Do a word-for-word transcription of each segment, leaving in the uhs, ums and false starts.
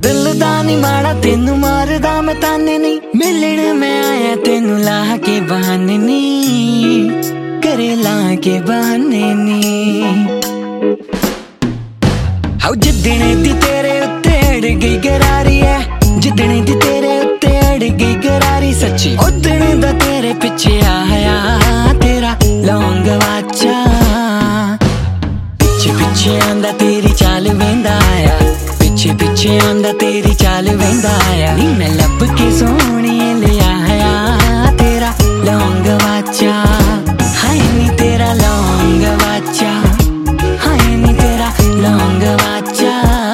दिल दा नी माड़ा तेनू मारदा मैं ताने नहीं, मिलने मैं आया तेनू ला के बहाने नहीं, करे ला के बहाने नहीं। हाउ जिद्दने दी तेरे उत्ते अड़ गई गरारी है, जिद्दने दी तेरे उत्ते अड़ गई गरारी सच्ची, उद्दने दा तेरे पिछे आया तेरा लौंग वाचा, पिछे पिछे आंदा तेरी चाल वेंदा आया, पिछे पिछे आंदा तेरी चाल वेंदा आया, नी मैं लब के सोहणिए ले आया तेरा लौंग वाचा, हाय नी तेरा लौंग वाचा, हाय नी तेरा लौंग वाचा।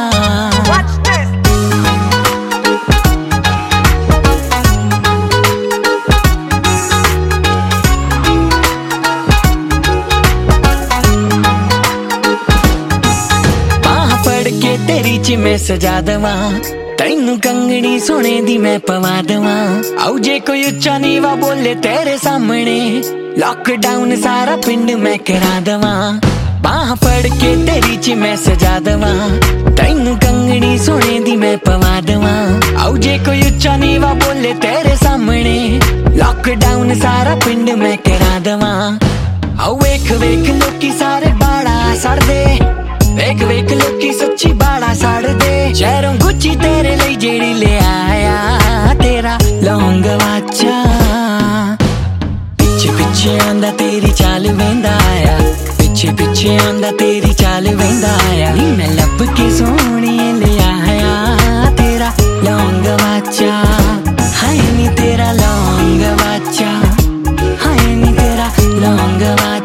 तेरी च मैं सजा दवा, तैनू कंगड़ी सोने दी मैं पवा दवा, आउ जे कोई उच्चा नीवा बोले तेरे सामने, लॉकडाउन सारा पिंड मैं करा दवा, बाह पड़ के तेरी च मैं सजा दवा, तैनू कंगड़ी सोने दी मैं पवा दवा, आउ जे कोई उच्चा नीवा बोले तेरे सामने, लॉकडाउन सारा पिंड मैं करा दवा। आउ वेख वेख लोकी सारे बाड़ा सड़ दे, वेख वेख लोकी सच्ची बाड़ा साड़ दे, शहरों गुच्ची तेरे लिए जेड़ी ले आया तेरा लौंग वाचा, पिछे पिछे आंदा तेरी चाल वेंदा आया, पिछे पिछे आंदा तेरी चाल वेंदा आया, नी मैं लब के सोहणिए ले आया तेरा लौंग वाचा, हाय नी तेरा लौंग वाचा, हाय नी तेरा लौंग वाचा।